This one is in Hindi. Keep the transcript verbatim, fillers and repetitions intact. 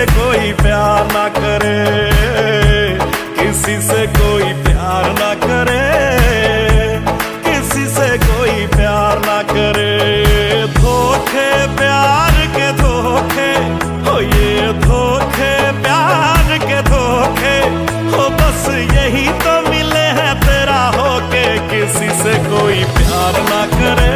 कोई प्यार ना करे, किसी से कोई प्यार ना करे, किसी से कोई प्यार ना करे। धोखे प्यार के धोखे हो, ये धोखे प्यार के धोखे हो, बस यही तो मिले हैं तेरा होके। किसी से कोई प्यार ना करे,